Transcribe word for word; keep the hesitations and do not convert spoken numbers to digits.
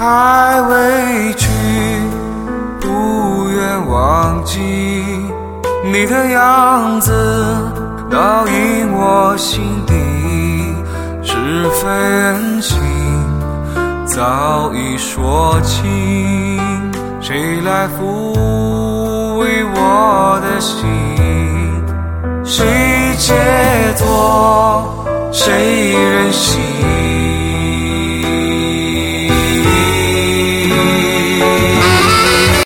太委屈，不愿忘记你的样子，倒映我心底是非恩情早已说清，谁来抚慰我的心？谁解脱